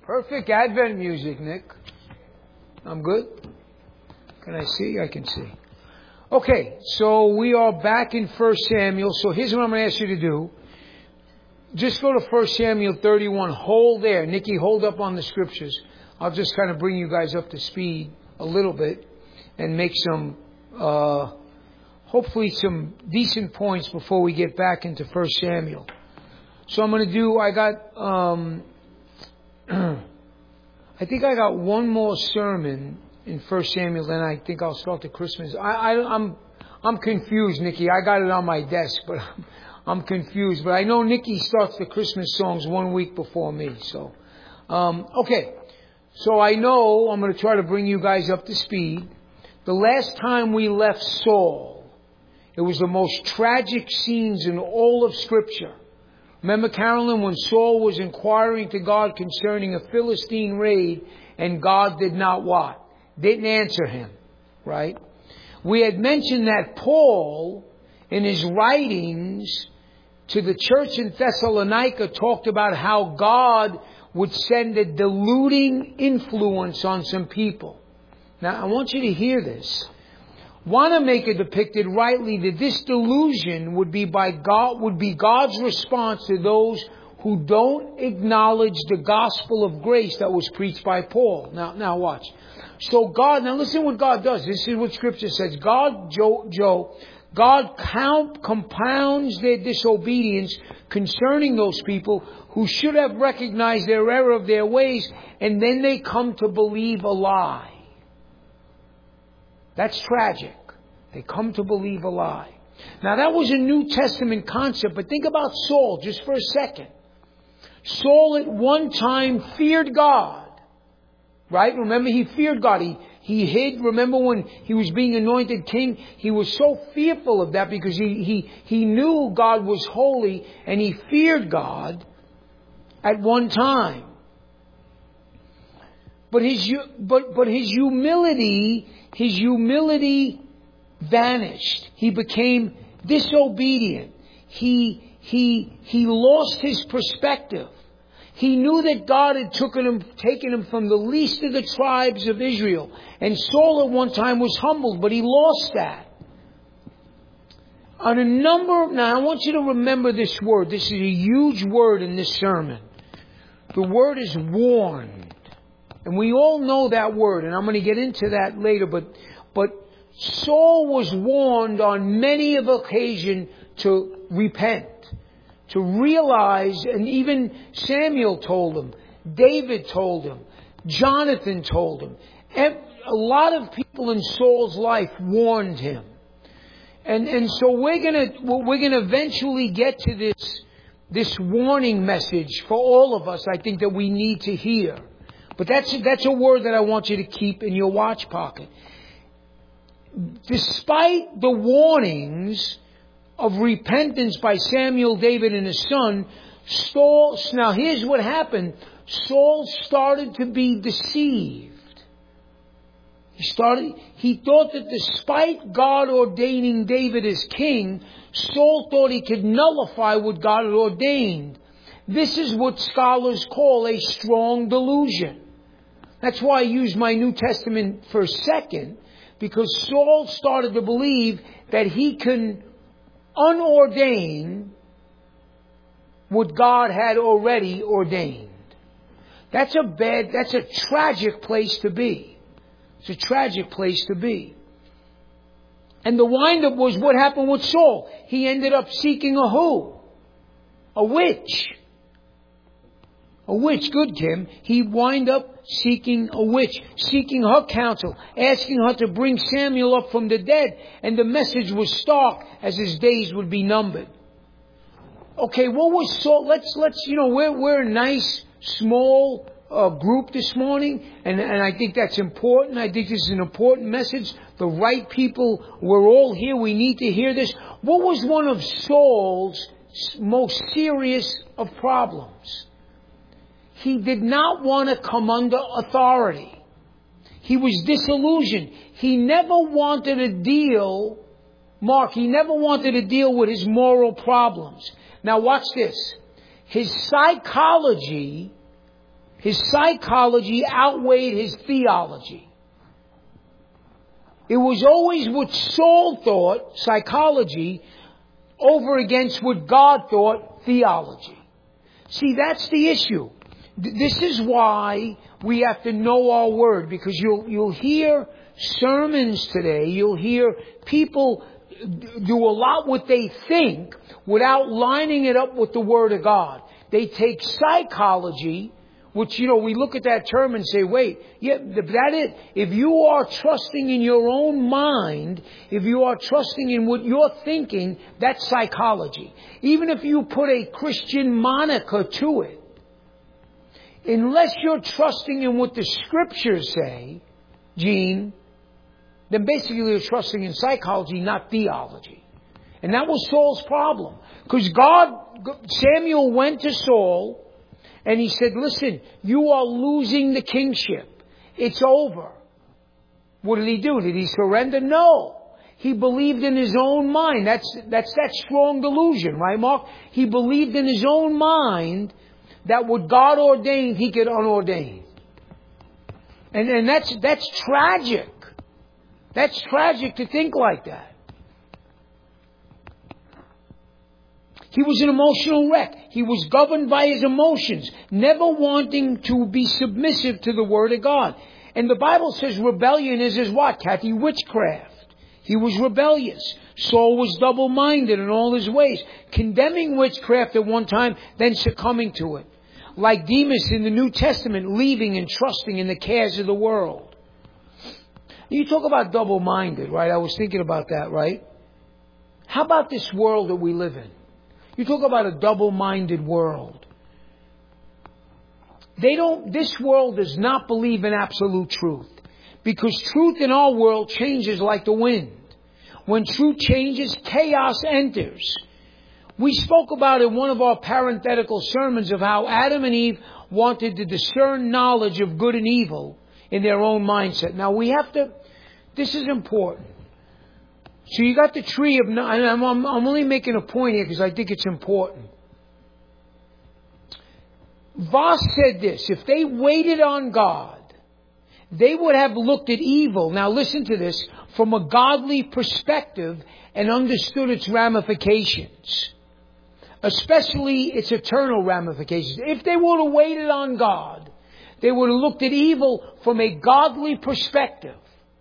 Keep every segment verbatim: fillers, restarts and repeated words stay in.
Perfect Advent music, Nick. I'm good? Can I see? I can see. Okay, so we are back in First Samuel. So here's what I'm going to ask you to do. Just go to First Samuel thirty-one. Hold there. Nikki, hold up on the scriptures. I'll just kind of bring you guys up to speed a little bit and make some, uh, hopefully some decent points before we get back into First Samuel. So I'm going to do, I got, um, I think I got one more sermon in First Samuel, then I think I'll start the Christmas. I, I, I'm, I'm confused, Nikki. I got it on my desk, but I'm, I'm confused. But I know Nikki starts the Christmas songs one week before me. So, um, okay. So I know I'm going to try to bring you guys up to speed. The last time we left Saul, it was the most tragic scenes in all of Scripture. Remember, Carolyn, when Saul was inquiring to God concerning a Philistine raid, and God did not what? Didn't answer him, right? We had mentioned that Paul, in his writings to the church in Thessalonica, talked about how God would send a deluding influence on some people. Now, I want you to hear this. Wanamaker depicted rightly that this delusion would be by God, would be God's response to those who don't acknowledge the gospel of grace that was preached by Paul. Now, now watch. So God, now listen what God does. This is what Scripture says. God, Joe, Joe, God count, compounds their disobedience concerning those people who should have recognized their error of their ways, and then they come to believe a lie. That's tragic. They come to believe a lie. Now that was a New Testament concept, but think about Saul just for a second. Saul at one time feared God. Right? Remember, he feared God. He, he hid. Remember when he was being anointed king? He was so fearful of that because he, he, he knew God was holy and he feared God at one time. But his, but, but his humility, his humility vanished. He became disobedient. He, he, he lost his perspective. He knew that God had taken him, taken him from the least of the tribes of Israel. And Saul at one time was humbled, but he lost that. On a number, now I want you to remember this word. This is a huge word in this sermon. The word is warned. And we all know that word, and I'm going to get into that later, but, but Saul was warned on many of occasions to repent, to realize, and even Samuel told him, David told him, Jonathan told him. A lot of people in Saul's life warned him. And, and so we're going to, we're going to eventually get to this, this warning message for all of us, I think, that we need to hear. But that's, that's a word that I want you to keep in your watch pocket. Despite the warnings of repentance by Samuel, David, and his son, Saul, now here's what happened. Saul started to be deceived. He started, he thought that despite God ordaining David as king, Saul thought he could nullify what God had ordained. This is what scholars call a strong delusion. That's why I used my New Testament for a second, because Saul started to believe that he can unordain what God had already ordained. That's a bad, that's a tragic place to be. It's a tragic place to be. And the wind-up was what happened with Saul. He ended up seeking a who? A witch. A witch, good Kim. He wind up seeking a witch, seeking her counsel, asking her to bring Samuel up from the dead. And the message was stark, as his days would be numbered. Okay, what was Saul? Let's, let's, you know, we're, we're a nice, small uh, group this morning. And, and I think that's important. I think this is an important message. The right people, we're all here. We need to hear this. What was one of Saul's most serious of problems? He did not want to come under authority. He was disillusioned. He never wanted to deal, Mark, he never wanted to deal with his moral problems. Now watch this. His psychology, His psychology outweighed his theology. It was always what Saul thought, psychology, over against what God thought, theology. See, that's the issue. This is why we have to know our word, because you'll, you'll hear sermons today, you'll hear people do a lot what they think without lining it up with the Word of God. They take psychology, which, you know, we look at that term and say, wait, yeah, that it. If you are trusting in your own mind, if you are trusting in what you're thinking, that's psychology. Even if you put a Christian moniker to it, unless you're trusting in what the Scriptures say, Gene, then basically you're trusting in psychology, not theology. And that was Saul's problem. Because God, Samuel went to Saul and he said, listen, you are losing the kingship. It's over. What did he do? Did he surrender? No. He believed in his own mind. That's, that's that strong delusion, right, Mark? He believed in his own mind that what God ordained, he could unordain. And, and that's, that's tragic. That's tragic to think like that. He was an emotional wreck. He was governed by his emotions, never wanting to be submissive to the Word of God. And the Bible says rebellion is his what, Kathy? Witchcraft. He was rebellious. Saul was double-minded in all his ways, condemning witchcraft at one time, then succumbing to it. Like Demas in the New Testament, leaving and trusting in the cares of the world. You talk about double-minded, right? I was thinking about that, right? How about this world that we live in? You talk about a double-minded world. They don't, this world does not believe in absolute truth. Because truth in our world changes like the wind. When truth changes, chaos enters. We spoke about in one of our parenthetical sermons of how Adam and Eve wanted to discern knowledge of good and evil in their own mindset. Now we have to, this is important. So you got the tree of, and I'm, I'm only making a point here because I think it's important. Voss said this, if they waited on God, they would have looked at evil, now listen to this, from a godly perspective and understood its ramifications. Especially its eternal ramifications. If they would have waited on God, they would have looked at evil from a godly perspective.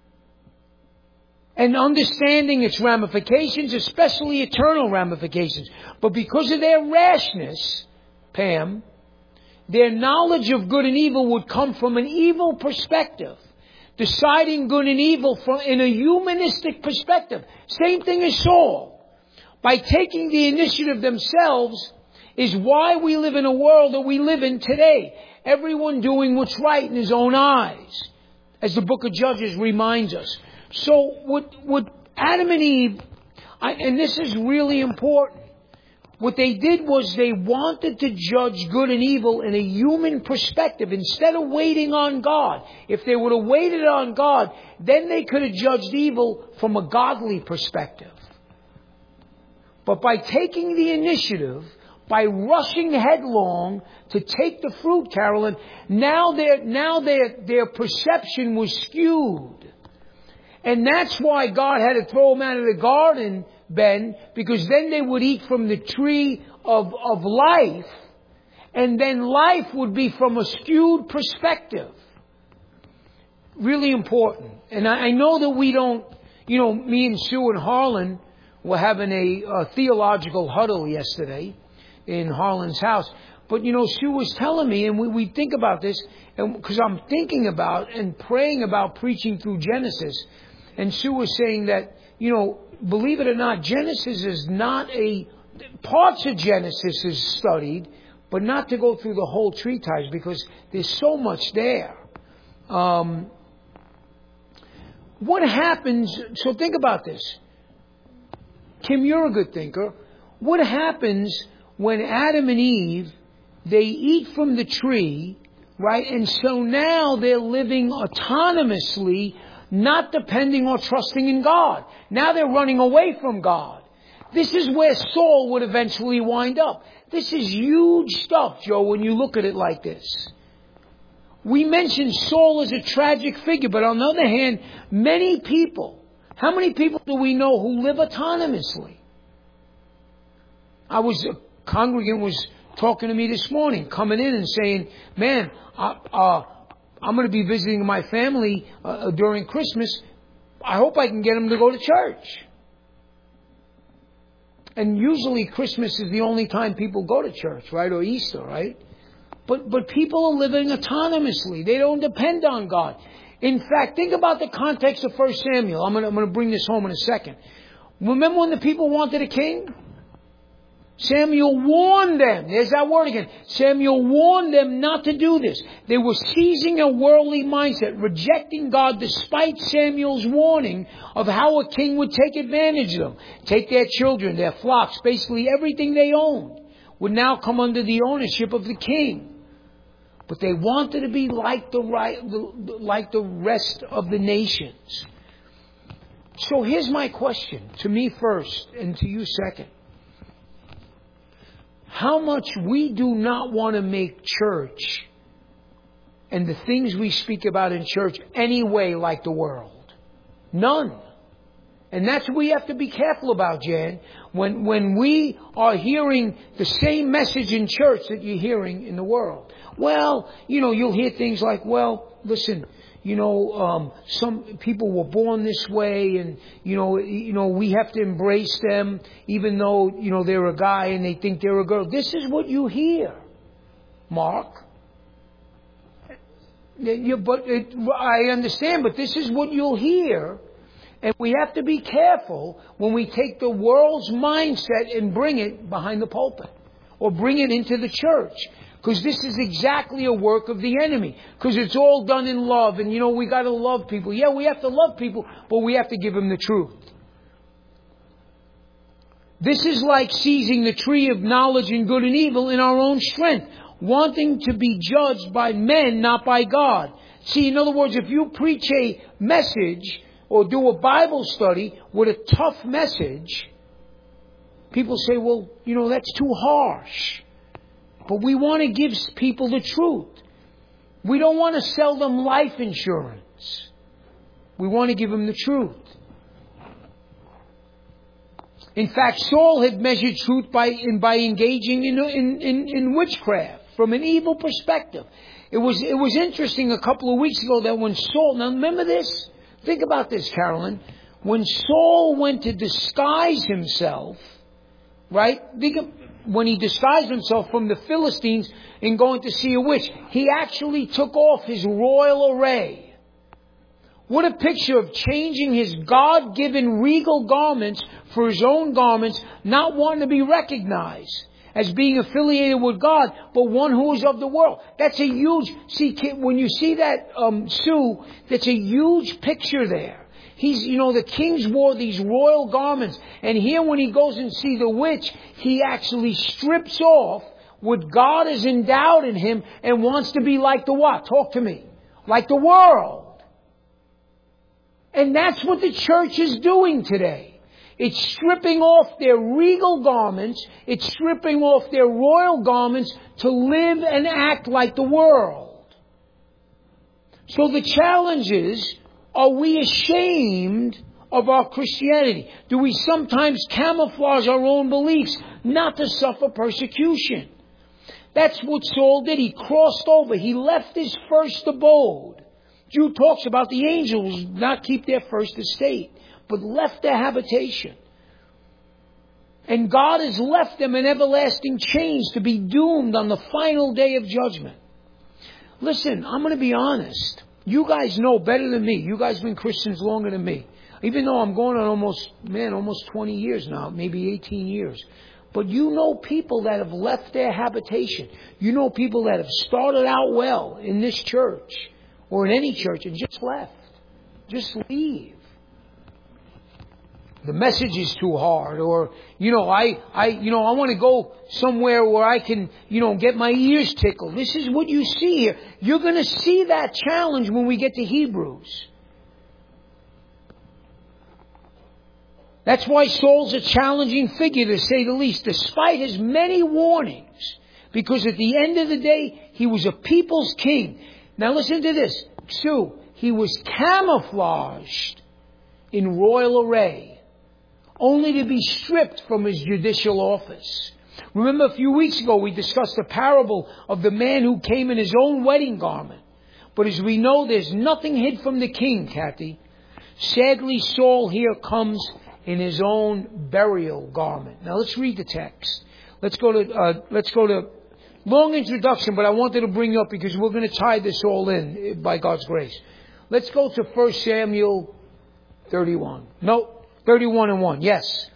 And understanding its ramifications, especially eternal ramifications. But because of their rashness, Pam, their knowledge of good and evil would come from an evil perspective. Deciding good and evil from in a humanistic perspective. Same thing as Saul. By taking the initiative themselves is why we live in a world that we live in today. Everyone doing what's right in his own eyes. As the book of Judges reminds us. So what, what Adam and Eve, I, and this is really important, what they did was they wanted to judge good and evil in a human perspective instead of waiting on God. If they would have waited on God, then they could have judged evil from a godly perspective. But by taking the initiative, by rushing headlong to take the fruit, Carolyn, now their, now their, their perception was skewed. And that's why God had to throw them out of the garden, Ben, because then they would eat from the tree of, of life, and then life would be from a skewed perspective. Really important. And I, I know that we don't, you know, me and Sue and Harlan were having a, a theological huddle yesterday in Harlan's house. But, you know, Sue was telling me, and we, we think about this, and because I'm thinking about and praying about preaching through Genesis. And Sue was saying that, you know, believe it or not, Genesis is not a... Parts of Genesis is studied, but not to go through the whole treatise because there's so much there. Um, what happens... So think about this. Kim, you're a good thinker. What happens when Adam and Eve, they eat from the tree, right? And so now they're living autonomously, not depending or trusting in God. Now they're running away from God. This is where Saul would eventually wind up. This is huge stuff, Joe, when you look at it like this. we mention Saul as a tragic figure, but on the other hand, many people, how many people do we know who live autonomously? I was, a congregant was talking to me this morning, coming in and saying, man, uh, uh, I'm going to be visiting my family uh, during Christmas. I hope I can get them to go to church. And usually Christmas is the only time people go to church, right? Or Easter, right? But but people are living autonomously. They don't depend on God. In fact, think about the context of First Samuel. I'm going to, I'm going to bring this home in a second. Remember when the people wanted a king? Samuel warned them. There's that word again. Samuel warned them not to do this. They were seizing a worldly mindset, rejecting God despite Samuel's warning of how a king would take advantage of them. Take their children, their flocks, basically everything they owned would now come under the ownership of the king. But they wanted to be like the, right, like the rest of the nations. So here's my question, to me first and to you second. How much we do not want to make church and the things we speak about in church anyway like the world. None. And that's what we have to be careful about, Jan. When, when we are hearing the same message in church that you're hearing in the world. Well, you know, you'll hear things like, well, listen, you know, um, some people were born this way, and you know, you know, we have to embrace them, even though you know they're a guy and they think they're a girl. This is what you hear, Mark. You, but it, I understand, but this is what you'll hear, and we have to be careful when we take the world's mindset and bring it behind the pulpit or bring it into the church. Because this is exactly a work of the enemy. Because it's all done in love. And, you know, we got to love people. Yeah, we have to love people, but we have to give them the truth. This is like seizing the tree of knowledge and good and evil in our own strength. Wanting to be judged by men, not by God. See, in other words, if you preach a message or do a Bible study with a tough message, people say, well, you know, that's too harsh. But we want to give people the truth. We don't want to sell them life insurance. We want to give them the truth. In fact, Saul had measured truth by in, by engaging in, in, in, in witchcraft from an evil perspective. It was it was interesting a couple of weeks ago that when Saul, now remember this? Think about this, Carolyn. When Saul went to disguise himself, right? Think of, when he disguised himself from the Philistines in going to see a witch, he actually took off his royal array. What a picture of changing his God-given regal garments for his own garments, not wanting to be recognized as being affiliated with God, but one who is of the world. That's a huge, see, when you see that, um, Sue, that's a huge picture there. He's, you know, the kings wore these royal garments. And here when he goes and sees the witch, he actually strips off what God has endowed in him and wants to be like the what? Talk to me. Like the world. And that's what the church is doing today. It's stripping off their regal garments. It's stripping off their royal garments to live and act like the world. So the challenge is, are we ashamed of our Christianity? Do we sometimes camouflage our own beliefs not to suffer persecution? That's what Saul did. He crossed over. He left his first abode. Jude talks about the angels not keep their first estate, but left their habitation. And God has left them in everlasting chains to be doomed on the final day of judgment. Listen, I'm going to be honest. You guys know better than me. You guys have been Christians longer than me. Even though I'm going on almost, man, almost twenty years now, maybe eighteen years. But you know people that have left their habitation. You know people that have started out well in this church or in any church and just left. Just leave. The message is too hard, or, you know, I, I, you know, I want to go somewhere where I can, you know, get my ears tickled. This is what you see here. You're going to see that challenge when we get to Hebrews. That's why Saul's a challenging figure, to say the least, despite his many warnings. Because at the end of the day, he was a people's king. Now listen to this. Sue, he was camouflaged in royal array, only to be stripped from his judicial office. Remember a few weeks ago we discussed the parable of the man who came in his own wedding garment. But as we know, there's nothing hid from the king, Kathy. Sadly, Saul here comes in his own burial garment. Now let's read the text. Let's go to, uh, let's go to, long introduction, but I wanted to bring you up because we're going to tie this all in by God's grace. Let's go to First Samuel thirty-one. No, thirty-one and one. Yes.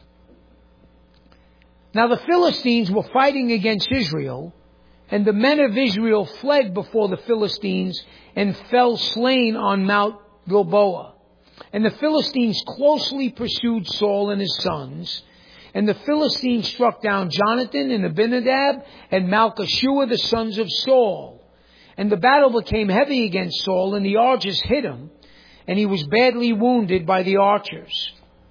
Now the Philistines were fighting against Israel, and the men of Israel fled before the Philistines and fell slain on Mount Gilboa. And the Philistines closely pursued Saul and his sons. And the Philistines struck down Jonathan and Abinadab and Malchishua, the sons of Saul. And the battle became heavy against Saul, and the archers hit him, and he was badly wounded by the archers.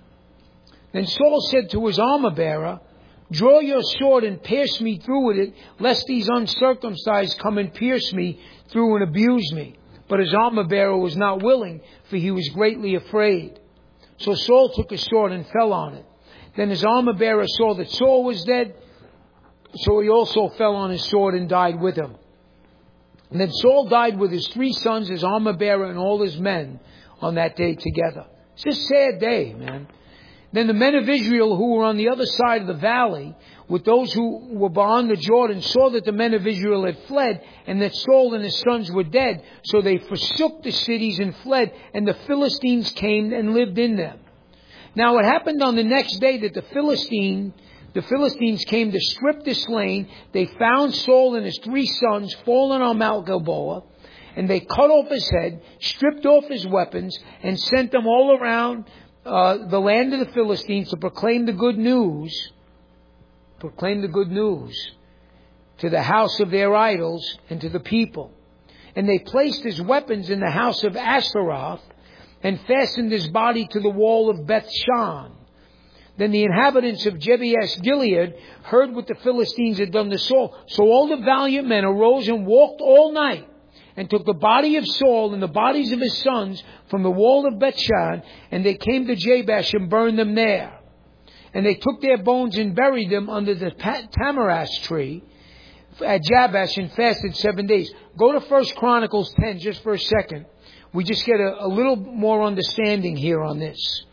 Then Saul said to his armor-bearer, "Draw your sword and pierce me through with it, lest these uncircumcised come and pierce me through and abuse me." But his armor-bearer was not willing, for he was greatly afraid. So Saul took his sword and fell on it. Then his armor-bearer saw that Saul was dead, so he also fell on his sword and died with him. And then Saul died with his three sons, his armor-bearer, and all his men on that day together. It's a sad day, man. Then the men of Israel who were on the other side of the valley, with those who were beyond the Jordan, saw that the men of Israel had fled, and that Saul and his sons were dead. So they forsook the cities and fled, and the Philistines came and lived in them. Now it happened on the next day that the Philistine, the Philistines came to strip the slain. They found Saul and his three sons fallen on Mount Gilboa, and they cut off his head, stripped off his weapons, and sent them all around uh, the land of the Philistines to proclaim the good news, proclaim the good news to the house of their idols and to the people. And they placed his weapons in the house of Ashtaroth, and fastened his body to the wall of Beth-shan. Then the inhabitants of Jabesh Gilead heard what the Philistines had done to Saul. So all the valiant men arose and walked all night, and took the body of Saul and the bodies of his sons from the wall of Beth-shan, and they came to Jabesh and burned them there. And they took their bones and buried them under the tamarisk tree at Jabesh, and fasted seven days. Go to First Chronicles ten just for a second. We just get a, a little more understanding here on this.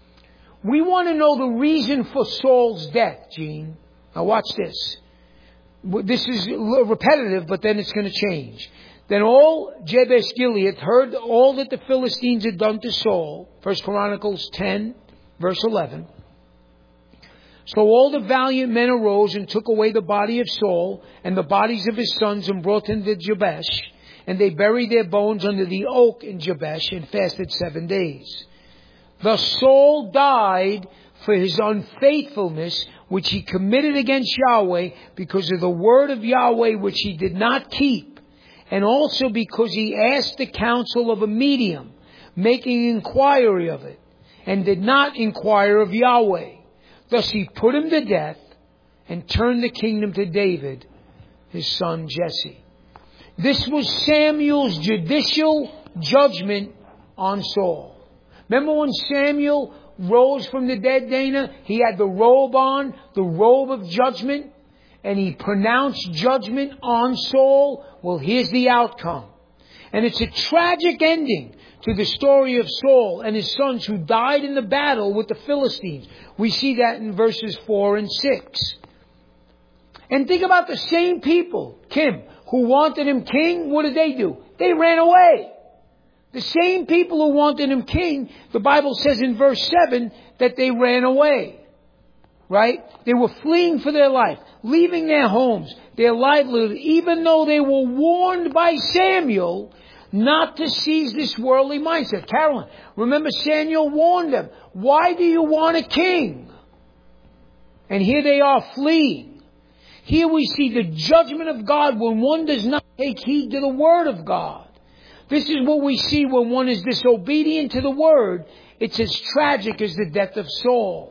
We want to know the reason for Saul's death, Gene. Now watch this. This is repetitive, but then it's going to change. Then all Jabesh Gilead heard all that the Philistines had done to Saul. First Chronicles ten, verse eleven. So all the valiant men arose and took away the body of Saul and the bodies of his sons, and brought them to Jabesh. And they buried their bones under the oak in Jabesh, and fasted seven days. Thus Saul died for his unfaithfulness, which he committed against Yahweh, because of the word of Yahweh which he did not keep, and also because he asked the counsel of a medium, making inquiry of it, and did not inquire of Yahweh. Thus he put him to death, and turned the kingdom to David, his son Jesse. This was Samuel's judicial judgment on Saul. Remember when Samuel rose from the dead, Dana? He had the robe on, the robe of judgment, and he pronounced judgment on Saul. Well, here's the outcome. And it's a tragic ending to the story of Saul and his sons who died in the battle with the Philistines. We see that in verses four and six. And think about the same people, Kim, who wanted him king. What did they do? They ran away. The same people who wanted him king, the Bible says in verse seven that they ran away. Right? They were fleeing for their life, leaving their homes, their livelihood, even though they were warned by Samuel not to seize this worldly mindset. Carolyn, remember Samuel warned them, why do you want a king? And here they are fleeing. Here we see the judgment of God when one does not take heed to the word of God. This is what we see when one is disobedient to the word. It's as tragic as the death of Saul.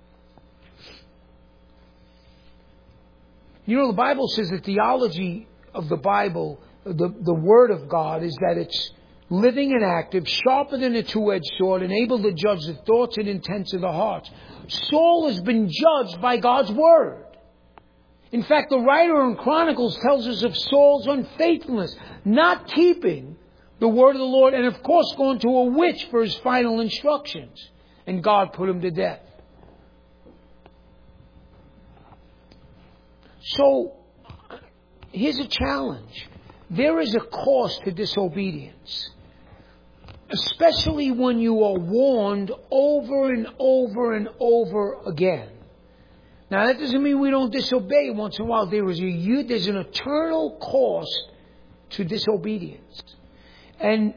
You know, the Bible says that theology of the Bible, the, the Word of God, is that it's living and active, sharper than a two-edged sword, and able to judge the thoughts and intents of the heart. Saul has been judged by God's Word. In fact, the writer in Chronicles tells us of Saul's unfaithfulness, not keeping the word of the Lord, and of course going to a witch for his final instructions. And God put him to death. So, here's a challenge. There is a cost to disobedience. Especially when you are warned over and over and over again. Now, that doesn't mean we don't disobey once in a while. There is a, there's an eternal cost to disobedience. And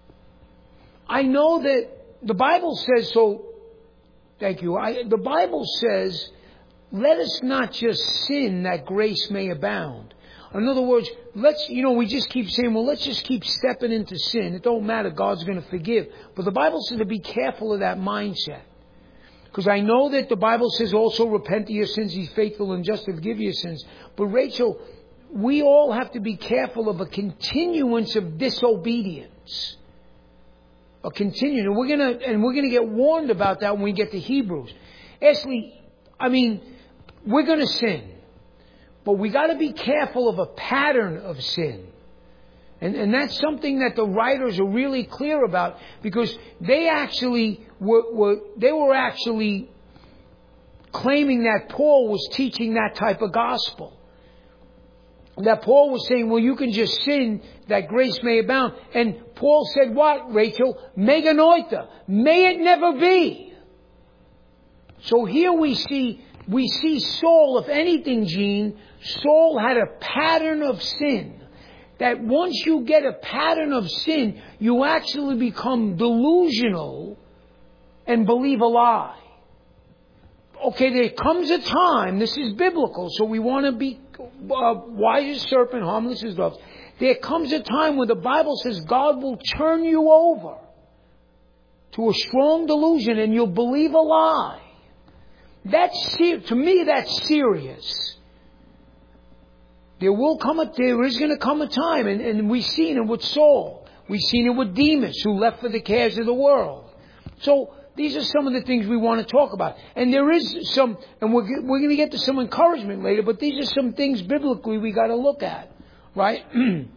I know that the Bible says so. Thank you. I, the Bible says, let us not just sin that grace may abound. In other words, let's, you know, we just keep saying, well, let's just keep stepping into sin. It don't matter. God's going to forgive. But the Bible says to be careful of that mindset. Because I know that the Bible says also repent of your sins. He's faithful and just to forgive your sins. But Rachel, we all have to be careful of a continuance of disobedience. A continuance. And we're gonna and we're gonna get warned about that when we get to Hebrews. Ashley, I mean, we're gonna sin. But we got to be careful of a pattern of sin. And, and that's something that the writers are really clear about, because they actually were, were they were actually claiming that Paul was teaching that type of gospel. That Paul was saying, well, you can just sin that grace may abound. And Paul said what, Rachel? Meganoita. May it never be. So here we see, we see Saul, if anything, Gene, Saul had a pattern of sin. That once you get a pattern of sin, you actually become delusional and believe a lie. Okay, there comes a time, this is biblical, so we want to be uh, wise as serpent, harmless as doves. There comes a time when the Bible says God will turn you over to a strong delusion and you'll believe a lie. That's ser- to me, that's serious. There will come a, there is going to come a time, and, and we've seen it with Saul. We've seen it with Demas, who left for the cares of the world. So these are some of the things we want to talk about. And there is some, and we're, we're going to get to some encouragement later, but these are some things biblically we got to look at, right?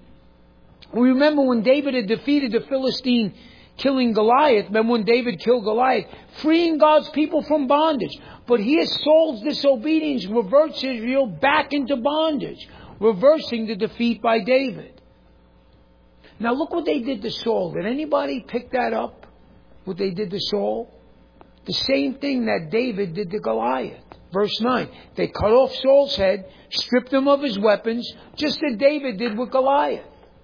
We remember when David had defeated the Philistine, killing Goliath. Remember when David killed Goliath, freeing God's people from bondage. But here Saul's disobedience reverts Israel back into bondage, reversing the defeat by David. Now look what they did to Saul. Did anybody pick that up? What they did to Saul? The same thing that David did to Goliath. Verse nine. They cut off Saul's head, stripped him of his weapons, just as David did with Goliath.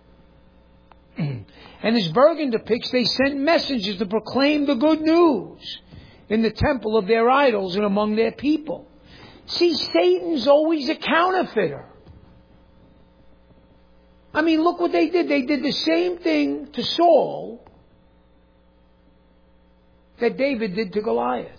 And as Bergen depicts, they sent messengers to proclaim the good news in the temple of their idols and among their people. See, Satan's always a counterfeiter. I mean, look what they did. They did the same thing to Saul that David did to Goliath.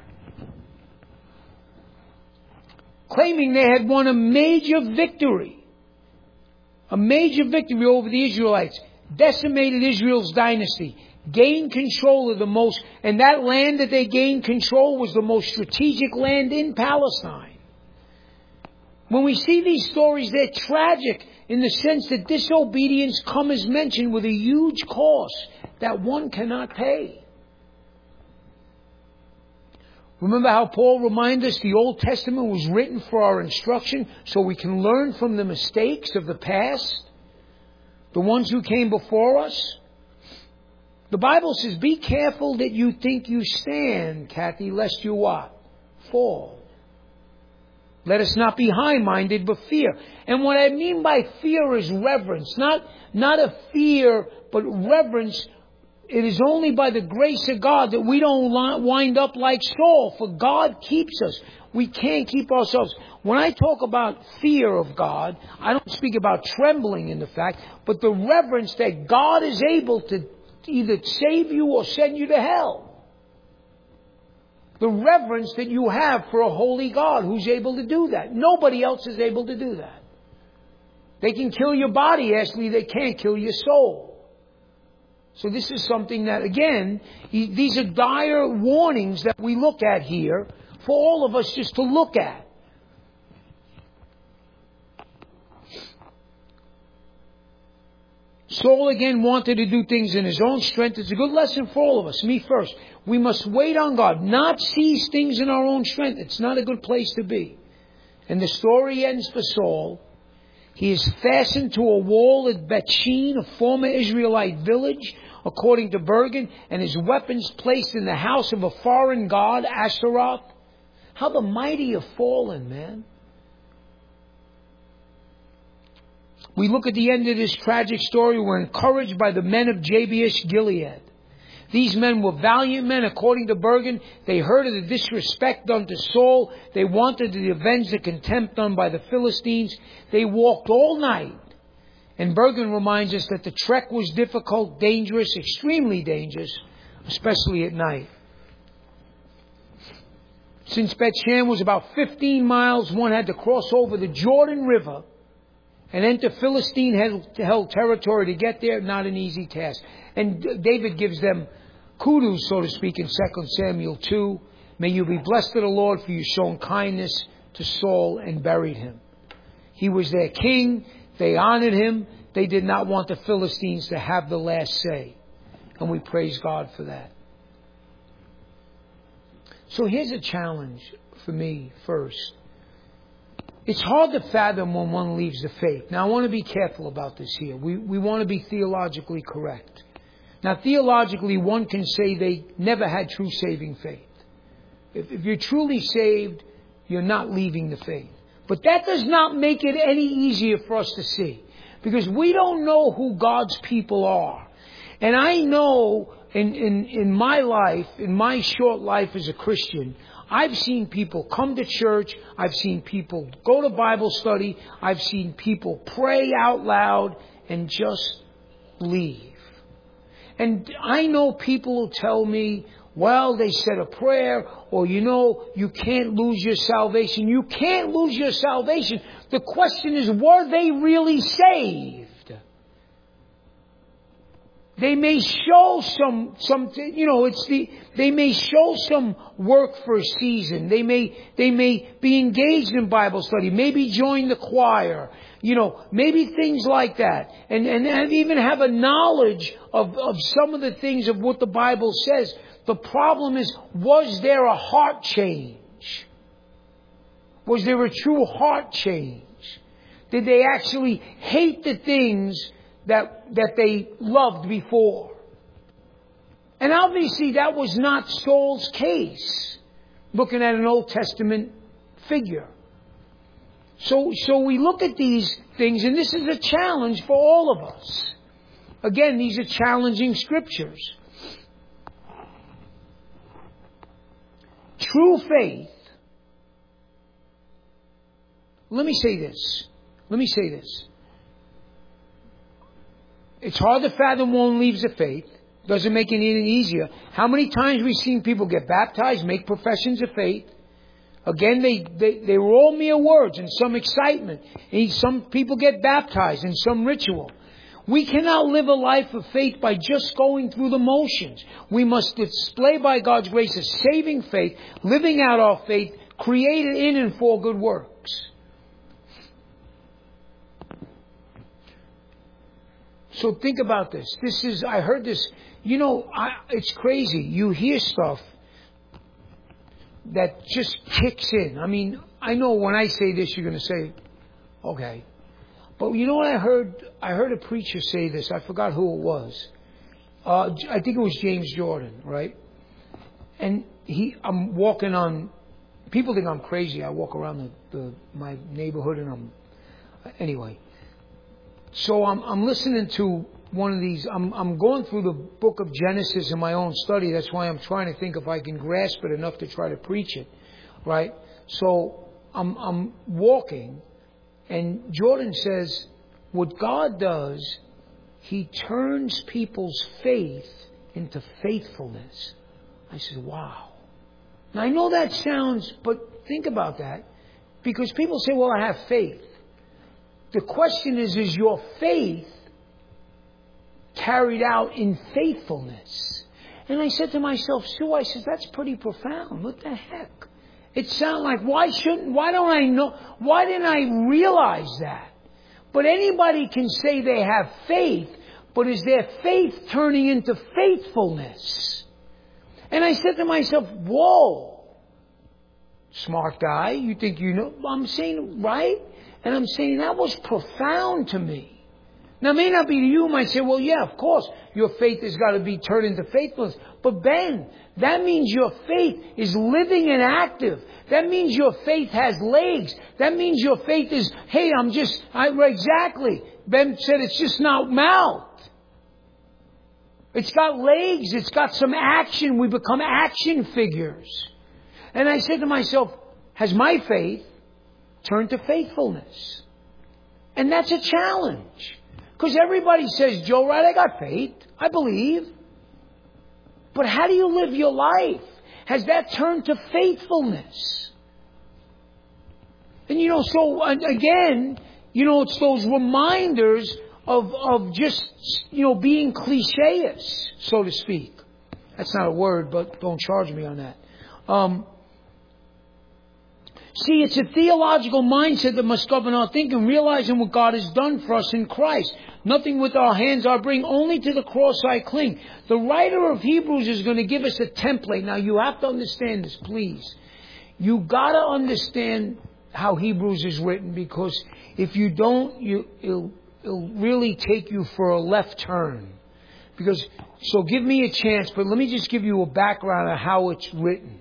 Claiming they had won a major victory. A major victory over the Israelites. Decimated Israel's dynasty. Gained control of the most... And that land that they gained control was the most strategic land in Palestine. When we see these stories, they're tragic in the sense that disobedience comes as mentioned with a huge cost that one cannot pay. Remember how Paul reminded us the Old Testament was written for our instruction so we can learn from the mistakes of the past? The ones who came before us? The Bible says, be careful that you think you stand, Kathy, lest you what? Fall. Let us not be high-minded, but fear. And what I mean by fear is reverence. Not, not a fear, but reverence. It is only by the grace of God that we don't wind up like Saul. For God keeps us. We can't keep ourselves. When I talk about fear of God, I don't speak about trembling in the fact, but the reverence that God is able to either save you or send you to hell. The reverence that you have for a holy God who's able to do that. Nobody else is able to do that. They can kill your body, Ashley. They can't kill your soul. So this is something that, again, these are dire warnings that we look at here for all of us just to look at. Saul again wanted to do things in his own strength. It's a good lesson for all of us. Me first. We must wait on God, not seize things in our own strength. It's not a good place to be. And the story ends for Saul. He is fastened to a wall at Bethshean, a former Israelite village, according to Bergen, and his weapons placed in the house of a foreign god, Ashtaroth. How the mighty have fallen, man. We look at the end of this tragic story. We're encouraged by the men of Jabesh Gilead. These men were valiant men, according to Bergen. They heard of the disrespect done to Saul. They wanted to avenge the contempt done by the Philistines. They walked all night. And Bergen reminds us that the trek was difficult, dangerous, extremely dangerous, especially at night. Since Bethshean was about fifteen miles, one had to cross over the Jordan River and enter Philistine held territory to get there. Not an easy task. And David gives them kudos, so to speak, in Second Samuel two. May you be blessed of the Lord, for you shown kindness to Saul and buried him. He was their king. They honored him. They did not want the Philistines to have the last say. And we praise God for that. So here's a challenge for me first. It's hard to fathom when one leaves the faith. Now, I want to be careful about this here. We, we want to be theologically correct. Now, theologically, one can say they never had true saving faith. If, if you're truly saved, you're not leaving the faith. But that does not make it any easier for us to see. Because we don't know who God's people are. And I know in, in, in my life, in my short life as a Christian, I've seen people come to church. I've seen people go to Bible study. I've seen people pray out loud and just leave. And I know people will tell me, well, they said a prayer, or, you know, you can't lose your salvation. You can't lose your salvation. The question is, were they really saved? They may show some, some, you know, it's the, they may show some work for a season. They may, they may be engaged in Bible study, maybe join the choir, you know, maybe things like that. And, and have, even have a knowledge of, of some of the things of what the Bible says. The problem is, was there a heart change? Was there a true heart change? Did they actually hate the things that that they loved before? And obviously that was not Saul's case, looking at an Old Testament figure. So, so we look at these things, and this is a challenge for all of us. Again, these are challenging scriptures. True faith. Let me say this. Let me say this. It's hard to fathom one leaves the faith. Doesn't make it any easier. How many times we've seen people get baptized, make professions of faith. Again, they, they, they were all mere words and some excitement. And some people get baptized in some ritual. We cannot live a life of faith by just going through the motions. We must display by God's grace a saving faith, living out our faith, created in and for good works. So think about this. This is, I heard this, you know, I, it's crazy. You hear stuff that just kicks in. I mean, I know when I say this, you're going to say, okay. But you know what I heard? I heard a preacher say this. I forgot who it was. Uh, I think it was James Jordan, right? And he, I'm walking on, people think I'm crazy. I walk around the, the my neighborhood and I'm, anyway. So I'm, I'm listening to one of these. I'm, I'm going through the book of Genesis in my own study. That's why I'm trying to think if I can grasp it enough to try to preach it, right? So I'm, I'm walking, and Jordan says, what God does, He turns people's faith into faithfulness. I said, wow. Now I know that sounds, but think about that, because people say, well, I have faith. The question is, is your faith carried out in faithfulness? And I said to myself, Sue, I said, that's pretty profound. What the heck? It sounds like, why shouldn't, why don't I know, why didn't I realize that? But anybody can say they have faith, but is their faith turning into faithfulness? And I said to myself, whoa, smart guy, you think you know? I'm saying, right? And I'm saying that was profound to me. Now, it may not be to you. You might say, well, yeah, of course, your faith has got to be turned into faithfulness. But Ben, that means your faith is living and active. That means your faith has legs. That means your faith is, hey, I'm just, I, exactly. Ben said it's just not mouth. It's got legs. It's got some action. We become action figures. And I said to myself, has my faith turned to faithfulness? And that's a challenge. Because everybody says, Joe, right, I got faith. I believe. But how do you live your life? Has that turned to faithfulness? And you know, so again, you know, it's those reminders of, of just, you know, being cliché-ish, so to speak. That's not a word, but don't charge me on that. Um, See, it's a theological mindset that must govern our thinking, realizing what God has done for us in Christ. Nothing with our hands I bring, only to the cross I cling. The writer of Hebrews is going to give us a template. Now, you have to understand this, please. You got to understand how Hebrews is written, because if you don't, you, it'll, it'll really take you for a left turn. Because, so give me a chance, but let me just give you a background of how it's written.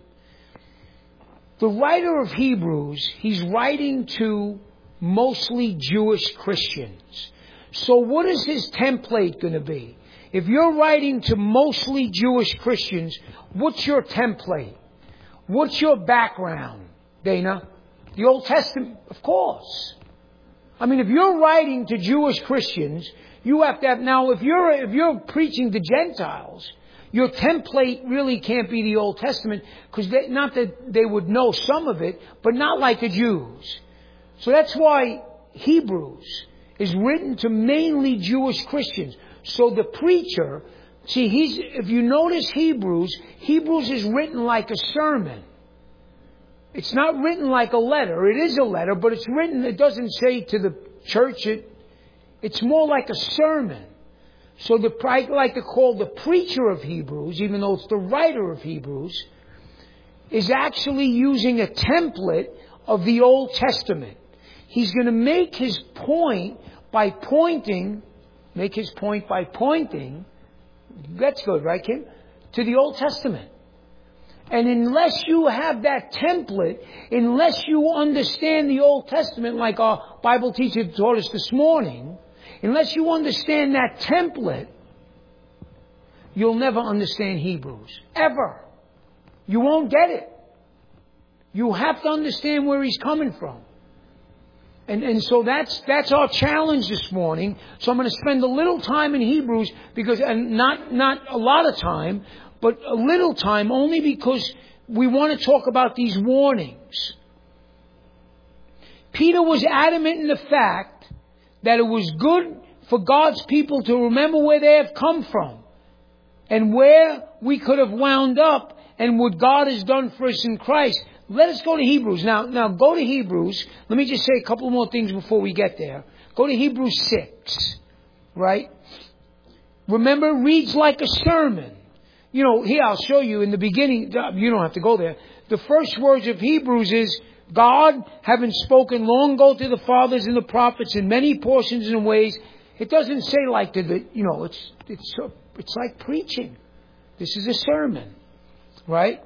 The writer of Hebrews, he's writing to mostly Jewish Christians. So what is his template going to be? If you're writing to mostly Jewish Christians, what's your template? What's your background, Dana? The Old Testament, of course. I mean, if you're writing to Jewish Christians, you have to have, now if you're, if you're preaching to Gentiles, your template really can't be the Old Testament, because not that they would know some of it, but not like the Jews. So that's why Hebrews is written to mainly Jewish Christians. So the preacher, see, he's, if you notice Hebrews, Hebrews is written like a sermon. It's not written like a letter. It is a letter, but it's written, it doesn't say to the church, it, it's more like a sermon. So the, I like to call the preacher of Hebrews, even though it's the writer of Hebrews, is actually using a template of the Old Testament. He's going to make his point by pointing, make his point by pointing, that's good, right, Kim? To the Old Testament. And unless you have that template, unless you understand the Old Testament like our Bible teacher taught us this morning, unless you understand that template, you'll never understand Hebrews. Ever. You won't get it. You have to understand where he's coming from. And, and so that's, that's our challenge this morning. So I'm going to spend a little time in Hebrews, because, and not, not a lot of time, but a little time, only because we want to talk about these warnings. Peter was adamant in the fact that it was good for God's people to remember where they have come from and where we could have wound up and what God has done for us in Christ. Let us go to Hebrews. Now, now go to Hebrews. Let me just say a couple more things before we get there. Go to Hebrews six, right? Remember, reads like a sermon. You know, here I'll show you in the beginning. You don't have to go there. The first words of Hebrews is, God, having spoken long ago to the fathers and the prophets in many portions and ways. It doesn't say like to the, you know, it's it's it's like preaching. This is a sermon, right?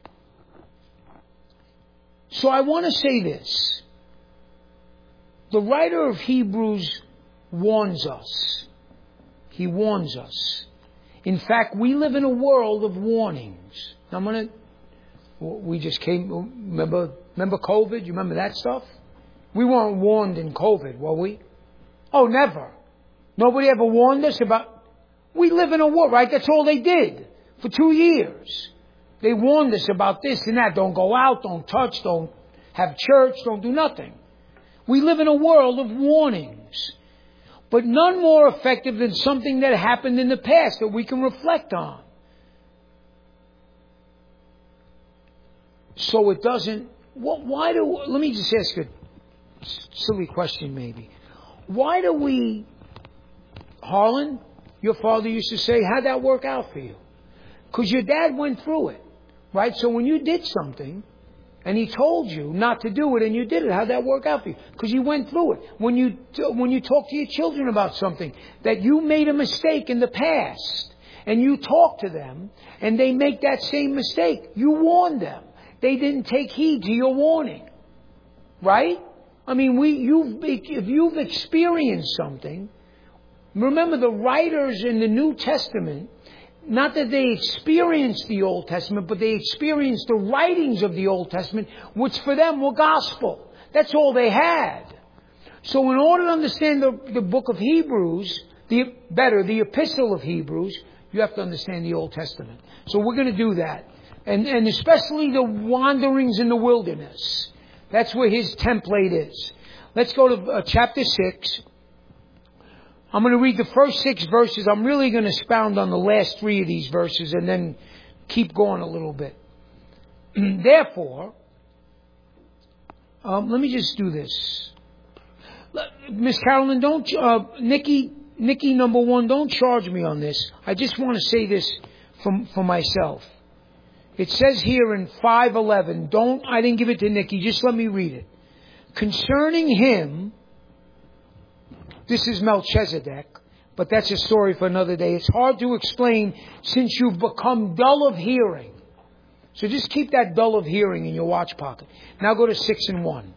So I want to say this. The writer of Hebrews warns us. He warns us. In fact, we live in a world of warnings. Now I'm going to, we just came, remember, remember COVID? You remember that stuff? We weren't warned in COVID, were we? Oh, never. Nobody ever warned us about, we live in a world, right? That's all they did for two years. They warned us about this and that. Don't go out, don't touch, don't have church, don't do nothing. We live in a world of warnings, but none more effective than something that happened in the past that we can reflect on. So it doesn't, why do, let me just ask a silly question maybe. Why do we, Harlan, your father used to say, how'd that work out for you? Because your dad went through it, right? So when you did something, and he told you not to do it, and you did it, how'd that work out for you? Because you went through it. When you, when you talk to your children about something, that you made a mistake in the past, and you talk to them, and they make that same mistake, you warn them. They didn't take heed to your warning. Right? I mean, we, you've, if you've experienced something, remember the writers in the New Testament, not that they experienced the Old Testament, but they experienced the writings of the Old Testament, which for them were gospel. That's all they had. So in order to understand the, the book of Hebrews, the, better, the epistle of Hebrews, you have to understand the Old Testament. So we're going to do that. And, and especially the wanderings in the wilderness. That's where his template is. Let's go to uh, chapter six. I'm going to read the first six verses. I'm really going to expound on the last three of these verses and then keep going a little bit. Therefore, um, let me just do this. Miss Carolyn, don't, uh, Nikki, Nikki number one, don't charge me on this. I just want to say this for, for myself. It says here in five eleven, don't, I didn't give it to Nikki, just let me read it. Concerning him, this is Melchizedek, but that's a story for another day. It's hard to explain since you've become dull of hearing. So just keep that dull of hearing in your watch pocket. Now go to six and one.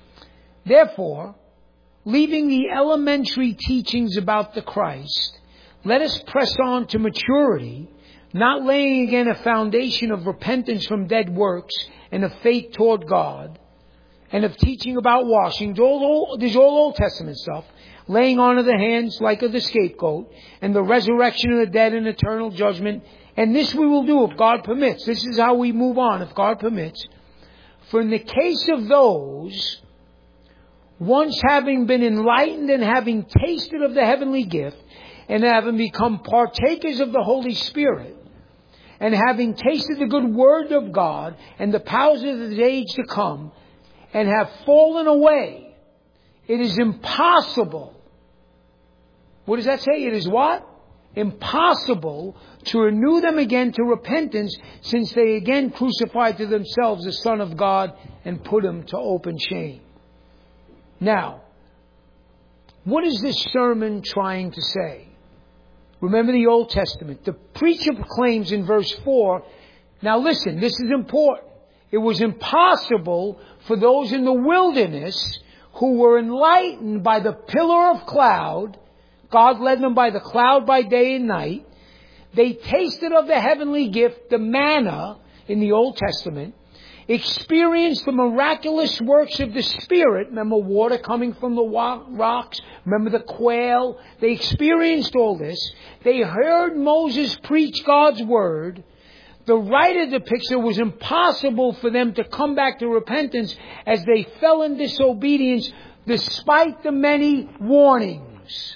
Therefore, leaving the elementary teachings about the Christ, let us press on to maturity, not laying again a foundation of repentance from dead works and of faith toward God, and of teaching about washing. There's all, there's all Old Testament stuff. Laying on of the hands like of the scapegoat, and the resurrection of the dead and eternal judgment. And this we will do if God permits. This is how we move on if God permits. For in the case of those, once having been enlightened and having tasted of the heavenly gift, and having become partakers of the Holy Spirit, and having tasted the good word of God and the powers of the age to come, and have fallen away, it is impossible. What does that say? It is what? Impossible to renew them again to repentance, since they again crucified to themselves the Son of God and put him to open shame. Now, what is this sermon trying to say? Remember the Old Testament. The preacher proclaims in verse four, now listen, this is important. It was impossible for those in the wilderness who were enlightened by the pillar of cloud. God led them by the cloud by day and night. They tasted of the heavenly gift, the manna in the Old Testament, experienced the miraculous works of the Spirit. Remember water coming from the rocks. Remember the quail. They experienced all this. They heard Moses preach God's word. The writer depicts it was impossible for them to come back to repentance as they fell in disobedience despite the many warnings.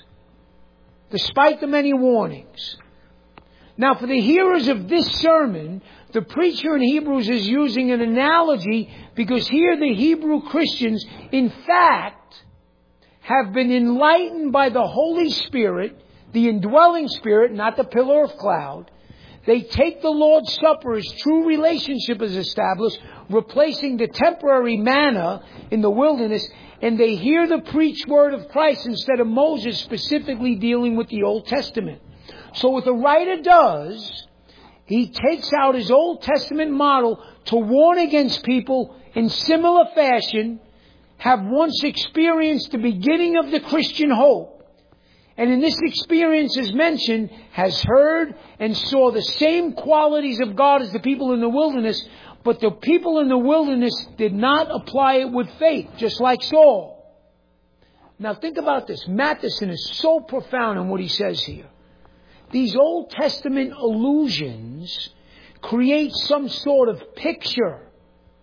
Despite the many warnings. Now, for the hearers of this sermon, the preacher in Hebrews is using an analogy because here the Hebrew Christians, in fact, have been enlightened by the Holy Spirit, the indwelling Spirit, not the pillar of cloud. They take the Lord's Supper as true relationship is established, replacing the temporary manna in the wilderness, and they hear the preached word of Christ instead of Moses specifically dealing with the Old Testament. So what the writer does, he takes out his Old Testament model to warn against people in similar fashion, have once experienced the beginning of the Christian hope, and in this experience, as mentioned, has heard and saw the same qualities of God as the people in the wilderness, but the people in the wilderness did not apply it with faith, just like Saul. Now think about this. Matheson is so profound in what he says here. These Old Testament allusions create some sort of picture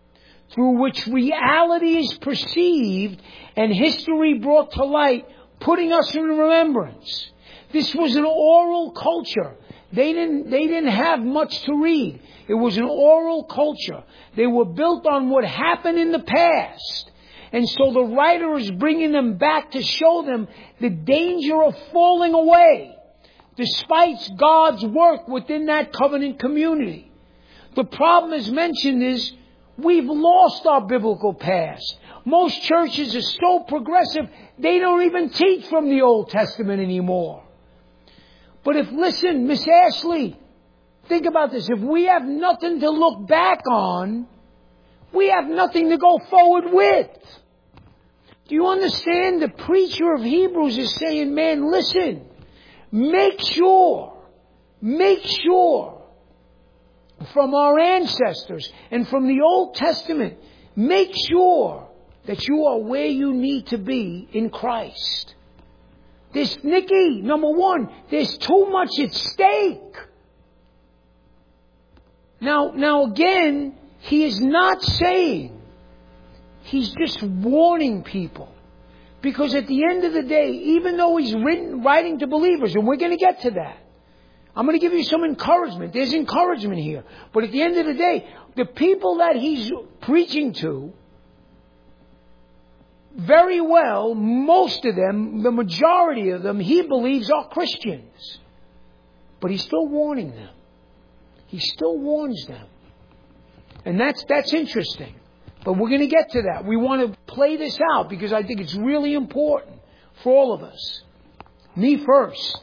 through which reality is perceived and history brought to light, putting us in remembrance. This was an oral culture. They didn't, they didn't have much to read. It was an oral culture. They were built on what happened in the past. And so the writer is bringing them back to show them the danger of falling away, despite God's work within that covenant community. The problem, as mentioned, is we've lost our biblical past. Most churches are so progressive, they don't even teach from the Old Testament anymore. But if, listen, Miss Ashley, think about this. If we have nothing to look back on, we have nothing to go forward with. Do you understand? The preacher of Hebrews is saying, man, listen, make sure, make sure from our ancestors and from the Old Testament, make sure that you are where you need to be in Christ. This, Nikki, number one, there's too much at stake. Now, now again, he is not saying, he's just warning people. Because at the end of the day, even though he's written, writing to believers, and we're going to get to that, I'm going to give you some encouragement. There's encouragement here. But at the end of the day, the people that he's preaching to, very well, most of them, the majority of them, he believes are Christians. But he's still warning them. He still warns them. And that's, that's interesting. But we're going to get to that. We want to play this out because I think it's really important for all of us. Me first.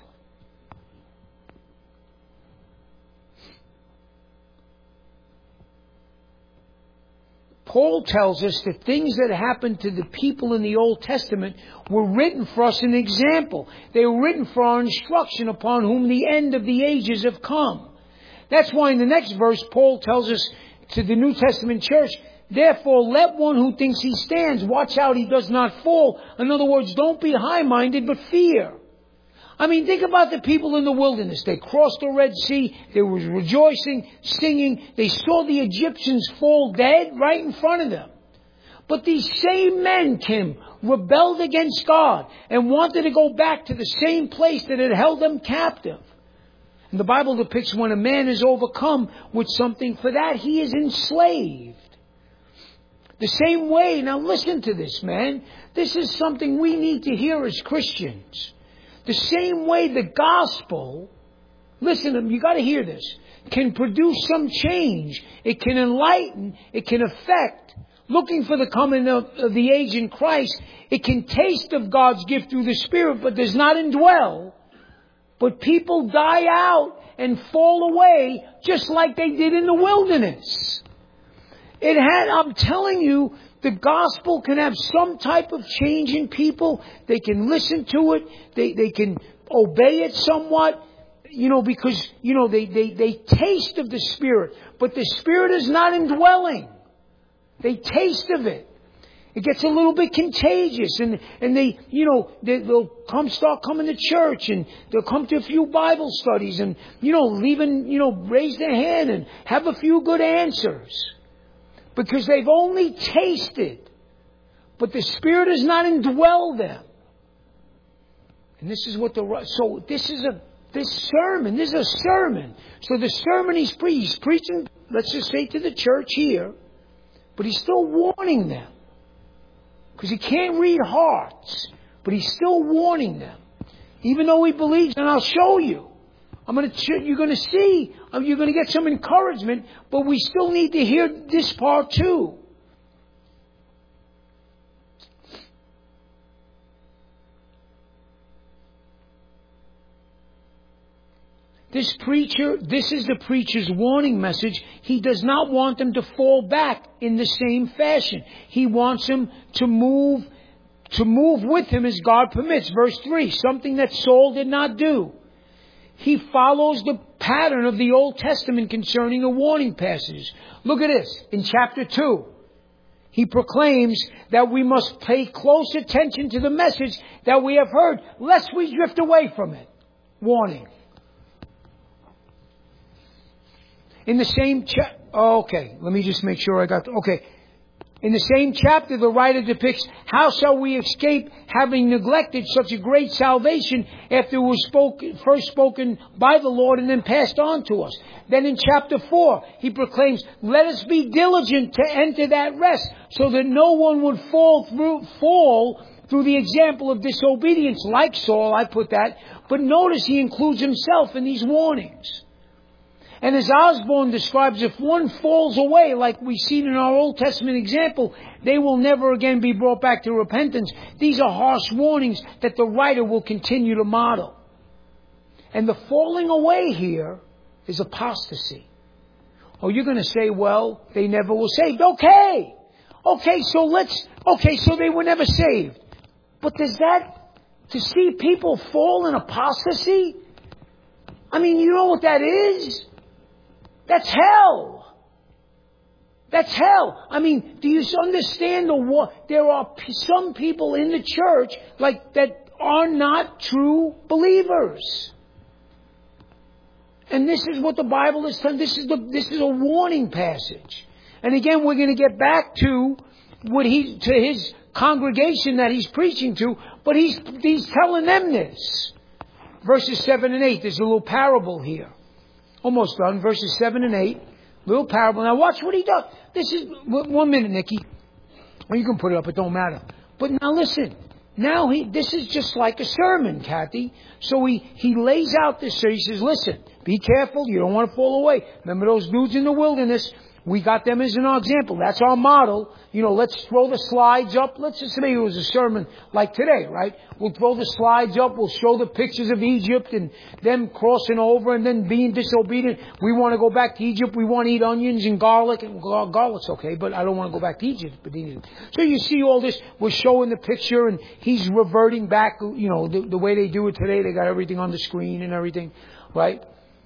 Paul tells us that things that happened to the people in the Old Testament were written for us an example. They were written for our instruction upon whom the end of the ages have come. That's why in the next verse Paul tells us to the New Testament church, therefore let one who thinks he stands watch out he does not fall. In other words, don't be high-minded but fear. I mean, think about the people in the wilderness. They crossed the Red Sea. They were rejoicing, singing. They saw the Egyptians fall dead right in front of them. But these same men, Kim, rebelled against God and wanted to go back to the same place that had held them captive. And the Bible depicts when a man is overcome with something, for that he is enslaved. The same way, now listen to this, man. This is something we need to hear as Christians. The same way the gospel, listen to me, you got to hear this, can produce some change. It can enlighten. It can affect. Looking for the coming of, of the age in Christ, it can taste of God's gift through the Spirit, but does not indwell. But people die out and fall away just like they did in the wilderness. It had, I'm telling you, the gospel can have some type of change in people. They can listen to it. They, they can obey it somewhat. You know, because, you know, they, they, they taste of the Spirit. But the Spirit is not indwelling. They taste of it. It gets a little bit contagious. And, and they, you know, they, they'll come start coming to church. And they'll come to a few Bible studies. And, you know, even, you know, raise their hand and have a few good answers. Because they've only tasted. But the Spirit does not indwell them. And this is what the... So this is a... This sermon, this is a sermon. So the sermon he's, pre- he's preaching, let's just say to the church here. But he's still warning them. Because he can't read hearts. But he's still warning them. Even though he believes, and I'll show you. I'm going to, you're going to see, you're going to get some encouragement, but we still need to hear this part too. This preacher, this is the preacher's warning message. He does not want them to fall back in the same fashion. He wants them to move, to move with him as God permits. Verse three, something that Saul did not do. He follows the pattern of the Old Testament concerning the warning passages. Look at this. In chapter two, he proclaims that we must pay close attention to the message that we have heard, lest we drift away from it. Warning. In the same chapter... Oh, okay, let me just make sure I got... The, okay. In the same chapter, the writer depicts how shall we escape having neglected such a great salvation after it was spoke, first spoken by the Lord and then passed on to us. Then in chapter four, he proclaims, let us be diligent to enter that rest so that no one would fall through, fall through the example of disobedience like Saul, I put that. But notice he includes himself in these warnings. And as Osborne describes, if one falls away, like we've seen in our Old Testament example, they will never again be brought back to repentance. These are harsh warnings that the writer will continue to model. And the falling away here is apostasy. Oh, you're going to say, well, they never were saved. Okay. Okay, so let's, okay, so they were never saved. But does that, to see people fall in apostasy? I mean, you know what that is? That's hell. That's hell. I mean, do you understand the war? There are some people in the church like that are not true believers. And this is what the Bible is telling. This is the, this is a warning passage. And again, we're going to get back to what he, to his congregation that he's preaching to, but he's, he's telling them this. Verses seven and eight, there's a little parable here. Almost done. Verses seven and eight. Little parable. Now watch what he does. This is, one minute, Nicky. Well, you can put it up. It don't matter. But now listen. Now he, this is just like a sermon, Kathy. So he, he lays out this. So he says, listen, be careful. You don't want to fall away. Remember those dudes in the wilderness? We got them as an example. That's our model. You know, let's throw the slides up. Let's just say it was a sermon like today, right? We'll throw the slides up. We'll show the pictures of Egypt and them crossing over and then being disobedient. We want to go back to Egypt. We want to eat onions and garlic. And garlic's okay, but I don't want to go back to Egypt. But so you see all this. We're showing the picture and he's reverting back, you know, the, the way they do it today. They got everything on the screen and everything, right?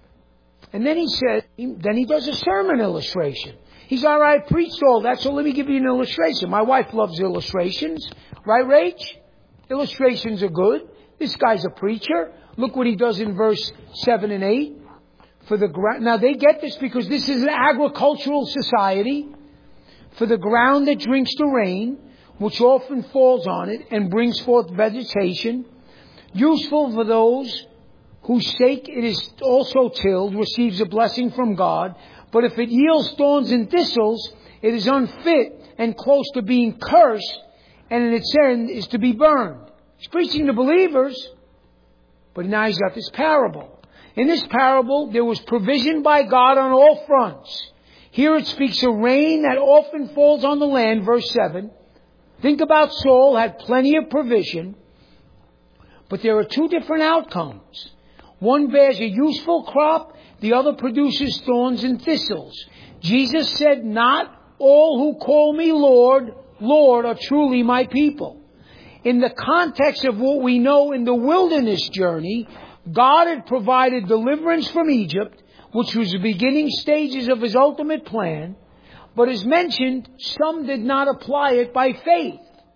And then he said, then he does a sermon illustration. He's all right, preached all that, so let me give you an illustration. My wife loves illustrations. Right, Rach? Illustrations are good. This guy's a preacher. Look what he does in verse seven and eight. For the gra- Now they get this because this is an agricultural society. For the ground that drinks the rain, which often falls on it and brings forth vegetation, useful for those whose sake it is also tilled, receives a blessing from God. But if it yields thorns and thistles, it is unfit and close to being cursed, and in its end is to be burned. He's preaching to believers, but now he's got this parable. In this parable, there was provision by God on all fronts. Here it speaks of rain that often falls on the land, verse seven. Think about Saul, had plenty of provision, but there are two different outcomes. One bears a useful crop, the other produces thorns and thistles. Jesus said, not all who call me Lord, Lord are truly my people. In the context of what we know in the wilderness journey, God had provided deliverance from Egypt, which was the beginning stages of his ultimate plan. But as mentioned, some did not apply it by faith.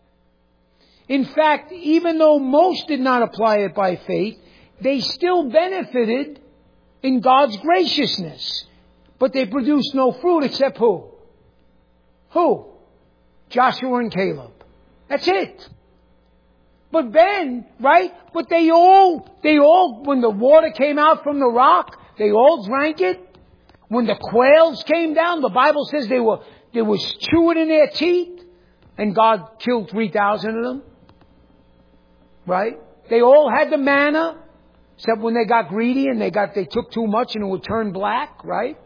In fact, even though most did not apply it by faith, they still benefited in God's graciousness. But they produced no fruit except who? Who? Joshua and Caleb. That's it. But Ben, right? But they all, they all, when the water came out from the rock, they all drank it. When the quails came down, the Bible says they were, they was chewing in their teeth. And God killed three thousand of them. Right? They all had the manna. Except when they got greedy and they got, they took too much and it would turn black, right?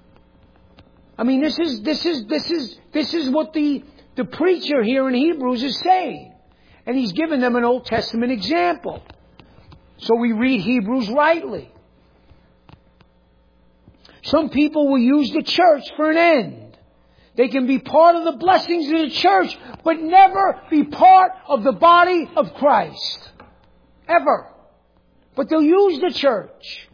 I mean, this is, this is, this is, this is what the, the preacher here in Hebrews is saying. And he's given them an Old Testament example. So we read Hebrews rightly. Some people will use the church for an end. They can be part of the blessings of the church, but never be part of the body of Christ. Ever. But they'll use the church.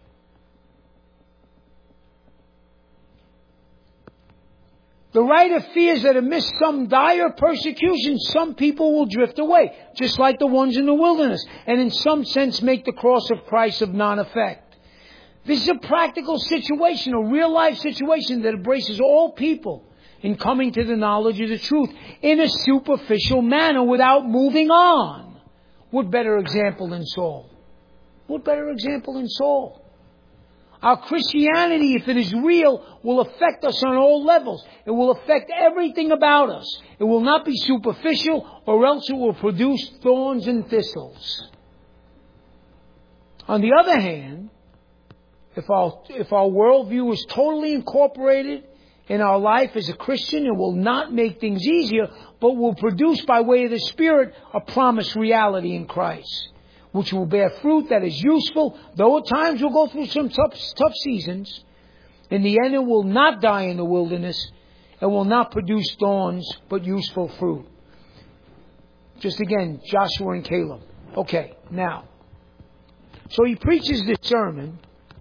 The writer fears that amidst some dire persecution, some people will drift away, just like the ones in the wilderness, and in some sense make the cross of Christ of non-effect. This is a practical situation, a real-life situation that embraces all people, in coming to the knowledge of the truth in a superficial manner without moving on. What better example than Saul? What better example than Saul? Our Christianity, if it is real, will affect us on all levels. It will affect everything about us. It will not be superficial, or else it will produce thorns and thistles. On the other hand, if our, if our worldview is totally incorporated in our life as a Christian, it will not make things easier, but will produce by way of the Spirit a promised reality in Christ, which will bear fruit that is useful, though at times we'll go through some tough, tough seasons. In the end, it will not die in the wilderness. It will not produce thorns, but useful fruit. Just again, Joshua and Caleb. Okay, now. So he preaches this sermon,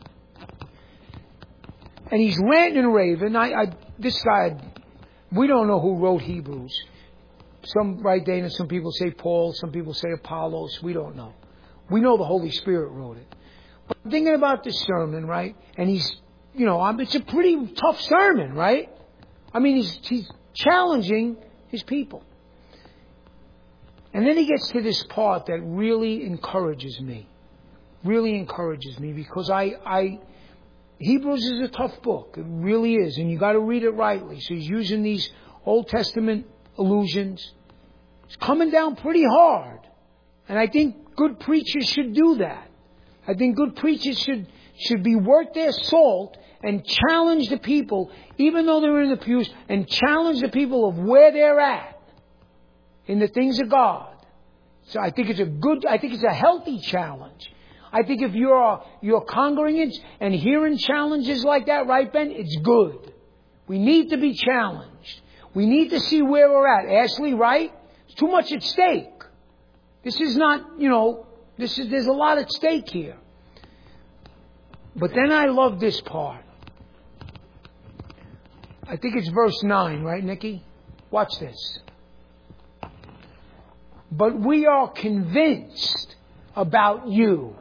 and he's ranting and raving. I, I, this guy, we don't know who wrote Hebrews. Some write Dana, some people say Paul, some people say Apollos. We don't know. We know the Holy Spirit wrote it. But I'm thinking about this sermon, right? And he's, you know, it's a pretty tough sermon, right? I mean, he's, he's challenging his people. And then he gets to this part that really encourages me. Really encourages me because I, I, Hebrews is a tough book. It really is. And you got to read it rightly. So he's using these Old Testament allusions. It's coming down pretty hard. And I think good preachers should do that. I think good preachers should, should be worth their salt and challenge the people, even though they're in the pews, and challenge the people of where they're at in the things of God. So I think it's a good, I think it's a healthy challenge. I think if you're, you're congregants and hearing challenges like that, right, Ben, it's good. We need to be challenged. We need to see where we're at. Ashley, right? It's too much at stake. This is not, you know, this is, there's a lot at stake here. But then I love this part. I think it's verse nine, right, Nikki? Watch this. But we are convinced about you,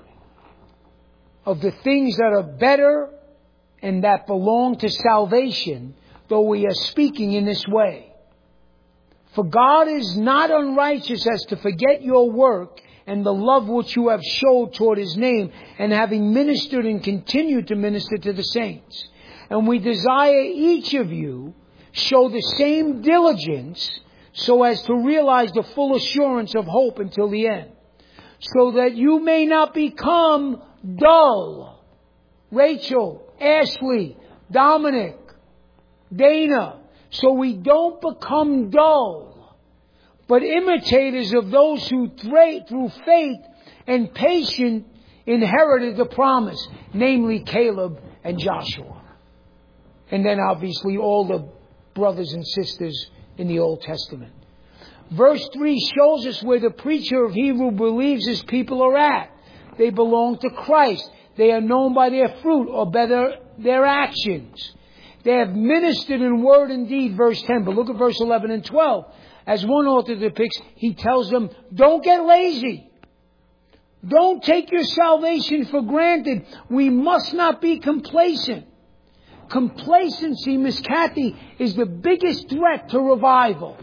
of the things that are better and that belong to salvation, though we are speaking in this way. For God is not unrighteous as to forget your work and the love which you have showed toward His name, and having ministered and continued to minister to the saints. And we desire each of you show the same diligence so as to realize the full assurance of hope until the end, so that you may not become dull. Rachel, Ashley, Dominic, Dana, so we don't become dull, but imitators of those who through faith and patience inherited the promise, namely Caleb and Joshua. And then obviously all the brothers and sisters in the Old Testament. Verse three shows us where the preacher of Hebrew believes his people are at. They belong to Christ. They are known by their fruit, or better, their actions. They have ministered in word and deed, verse ten. But look at verse eleven and twelve. As one author depicts, he tells them, don't get lazy. Don't take your salvation for granted. We must not be complacent. Complacency, Miss Kathy, is the biggest threat to revival.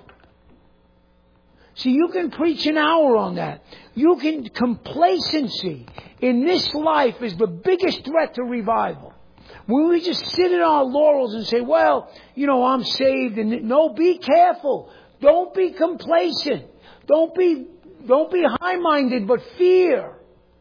See, you can preach an hour on that. You can, complacency in this life is the biggest threat to revival. When we just sit in our laurels and say, well, you know, I'm saved. And no, be careful. Don't be complacent. Don't be, don't be high-minded, but fear.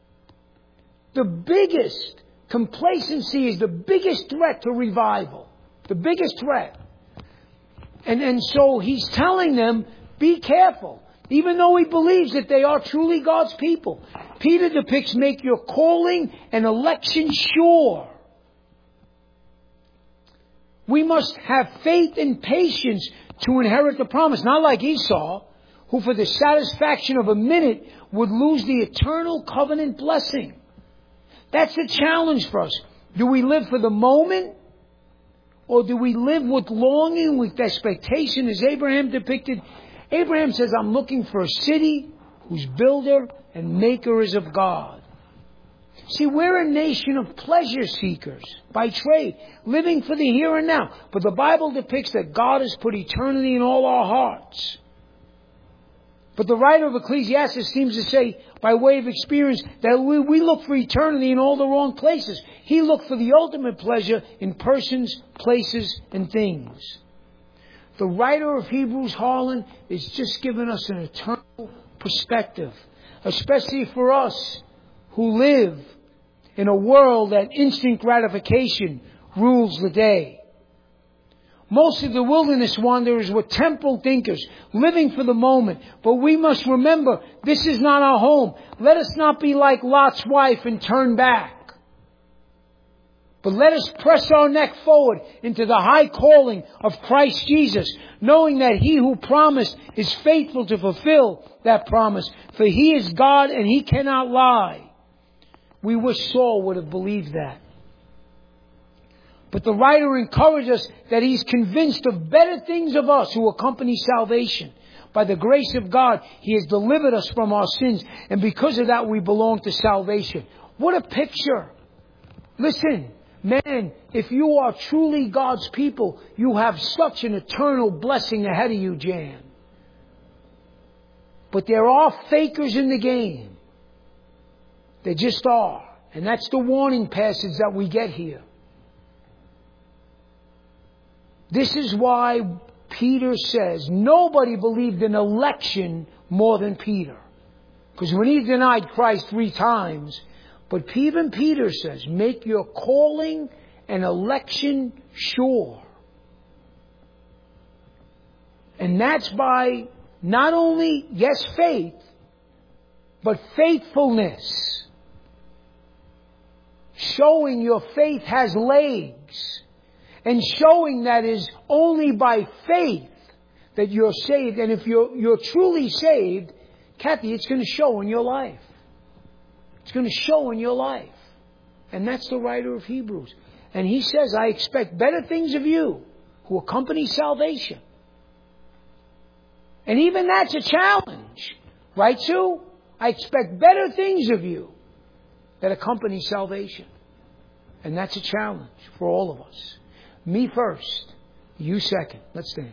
The biggest, complacency is the biggest threat to revival. The biggest threat. And, and so he's telling them, be careful. Even though he believes that they are truly God's people. Peter depicts, make your calling and election sure. We must have faith and patience to inherit the promise. Not like Esau, who for the satisfaction of a minute would lose the eternal covenant blessing. That's the challenge for us. Do we live for the moment? Or do we live with longing, with expectation, as Abraham depicted? Abraham says, I'm looking for a city whose builder and maker is of God. See, we're a nation of pleasure seekers by trade, living for the here and now. But the Bible depicts that God has put eternity in all our hearts. But the writer of Ecclesiastes seems to say, by way of experience, that we, we look for eternity in all the wrong places. He looked for the ultimate pleasure in persons, places, and things. The writer of Hebrews, Harlan, is just giving us an eternal perspective, especially for us who live in a world that instant gratification rules the day. Most of the wilderness wanderers were temporal thinkers, living for the moment. But we must remember, this is not our home. Let us not be like Lot's wife and turn back. But let us press our neck forward into the high calling of Christ Jesus, knowing that He who promised is faithful to fulfill that promise. For He is God and He cannot lie. We wish Saul would have believed that. But the writer encourages us that he's convinced of better things of us who accompany salvation. By the grace of God, He has delivered us from our sins. And because of that, we belong to salvation. What a picture. Listen, man, if you are truly God's people, you have such an eternal blessing ahead of you, Jan. But there are fakers in the game. There just are. And that's the warning passage that we get here. This is why Peter says nobody believed in election more than Peter. Because when he denied Christ three times, but even Peter says, make your calling and election sure. And that's by not only, yes, faith, but faithfulness. Showing your faith has legs. And showing that is only by faith that you're saved. And if you're, you're truly saved, Kathy, it's going to show in your life. It's going to show in your life. And that's the writer of Hebrews. And he says, I expect better things of you who accompany salvation. And even that's a challenge. Right, Sue? I expect better things of you that accompany salvation. And that's a challenge for all of us. Me first, you second. Let's stand.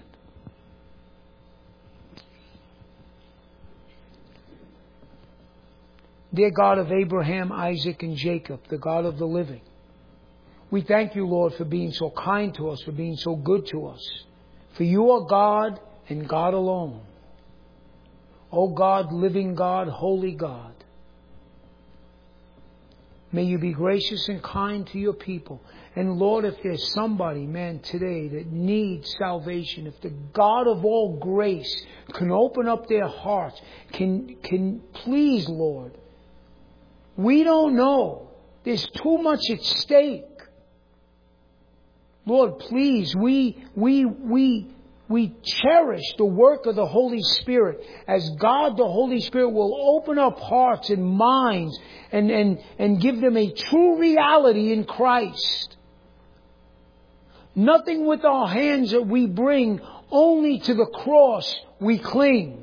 Dear God of Abraham, Isaac, and Jacob, the God of the living, we thank you, Lord, for being so kind to us, for being so good to us. For you are God and God alone. O God, living God, holy God. May you be gracious and kind to your people. And Lord, if there's somebody, man, today that needs salvation, if the God of all grace can open up their hearts, can, can please, Lord, we don't know. There's too much at stake. Lord, please, we, we, we, we cherish the work of the Holy Spirit as God, the Holy Spirit, will open up hearts and minds and, and, and give them a true reality in Christ. Nothing with our hands that we bring, only to the cross we cling.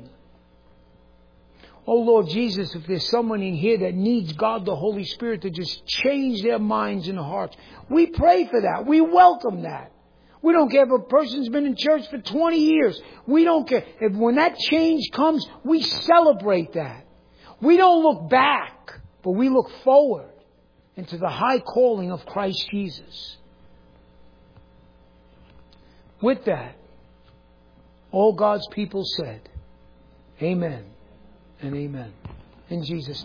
Oh Lord Jesus, if there's someone in here that needs God the Holy Spirit to just change their minds and hearts, we pray for that. We welcome that. We don't care if a person's been in church for twenty years. We don't care. If when that change comes, we celebrate that. We don't look back, but we look forward into the high calling of Christ Jesus. With that, all God's people said, Amen and amen. In Jesus' name.